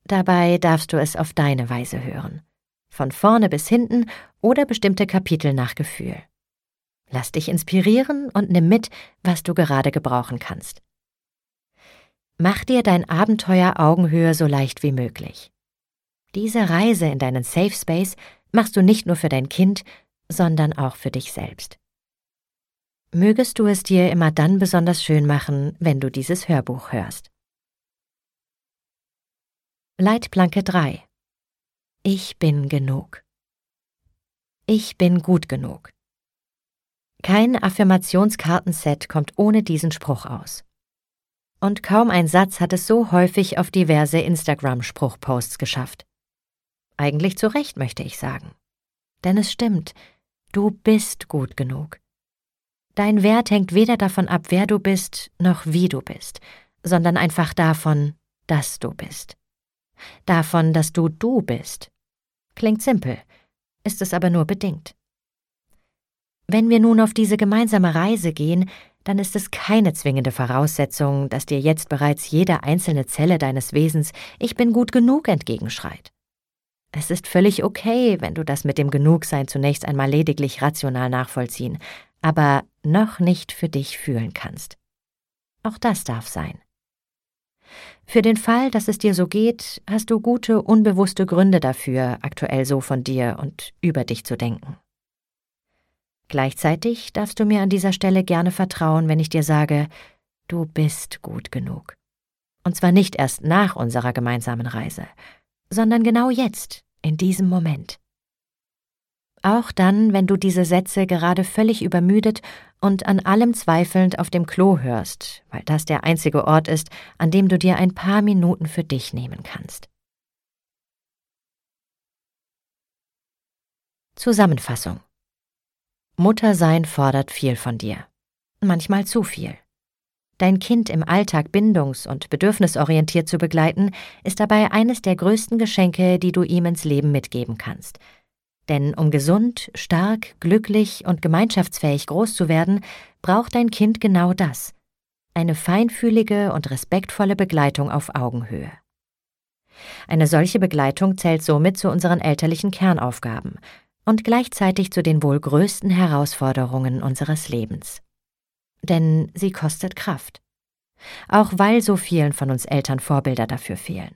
Dabei darfst du es auf deine Weise hören. Von vorne bis hinten oder bestimmte Kapitel nach Gefühl. Lass dich inspirieren und nimm mit, was du gerade gebrauchen kannst. Mach dir dein Abenteuer Augenhöhe so leicht wie möglich. Diese Reise in deinen Safe Space machst du nicht nur für dein Kind, sondern auch für dich selbst. Mögest du es dir immer dann besonders schön machen, wenn du dieses Hörbuch hörst. Leitplanke 3. Ich bin genug. Ich bin gut genug. Kein Affirmationskartenset kommt ohne diesen Spruch aus. Und kaum ein Satz hat es so häufig auf diverse Instagram-Spruchposts geschafft. Eigentlich zu Recht, möchte ich sagen. Denn es stimmt, du bist gut genug. Dein Wert hängt weder davon ab, wer du bist, noch wie du bist, sondern einfach davon, dass du bist. Davon, dass du bist. Klingt simpel, ist es aber nur bedingt. Wenn wir nun auf diese gemeinsame Reise gehen, dann ist es keine zwingende Voraussetzung, dass dir jetzt bereits jede einzelne Zelle deines Wesens »Ich bin gut genug« entgegenschreit. Es ist völlig okay, wenn du das mit dem Genugsein zunächst einmal lediglich rational nachvollziehen, aber noch nicht für dich fühlen kannst. Auch das darf sein. Für den Fall, dass es dir so geht, hast du gute, unbewusste Gründe dafür, aktuell so von dir und über dich zu denken. Gleichzeitig darfst du mir an dieser Stelle gerne vertrauen, wenn ich dir sage, du bist gut genug. Und zwar nicht erst nach unserer gemeinsamen Reise, sondern genau jetzt, in diesem Moment. Auch dann, wenn du diese Sätze gerade völlig übermüdet und an allem zweifelnd auf dem Klo hörst, weil das der einzige Ort ist, an dem du dir ein paar Minuten für dich nehmen kannst. Zusammenfassung. Muttersein fordert viel von dir. Manchmal zu viel. Dein Kind im Alltag bindungs- und bedürfnisorientiert zu begleiten, ist dabei eines der größten Geschenke, die du ihm ins Leben mitgeben kannst. Denn um gesund, stark, glücklich und gemeinschaftsfähig groß zu werden, braucht dein Kind genau das: eine feinfühlige und respektvolle Begleitung auf Augenhöhe. Eine solche Begleitung zählt somit zu unseren elterlichen Kernaufgaben und gleichzeitig zu den wohl größten Herausforderungen unseres Lebens. Denn sie kostet Kraft. Auch weil so vielen von uns Eltern Vorbilder dafür fehlen.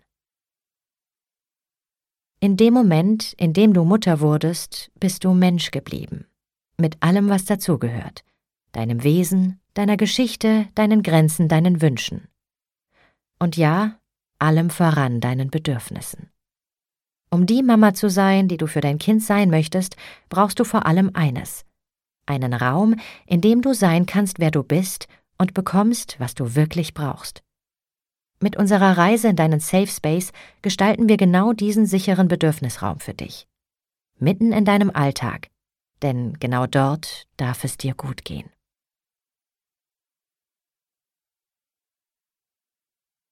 In dem Moment, in dem du Mutter wurdest, bist du Mensch geblieben. Mit allem, was dazugehört. Deinem Wesen, deiner Geschichte, deinen Grenzen, deinen Wünschen. Und ja, allem voran deinen Bedürfnissen. Um die Mama zu sein, die du für dein Kind sein möchtest, brauchst du vor allem eines: einen Raum, in dem du sein kannst, wer du bist und bekommst, was du wirklich brauchst. Mit unserer Reise in deinen Safe Space gestalten wir genau diesen sicheren Bedürfnisraum für dich. Mitten in deinem Alltag, denn genau dort darf es dir gut gehen.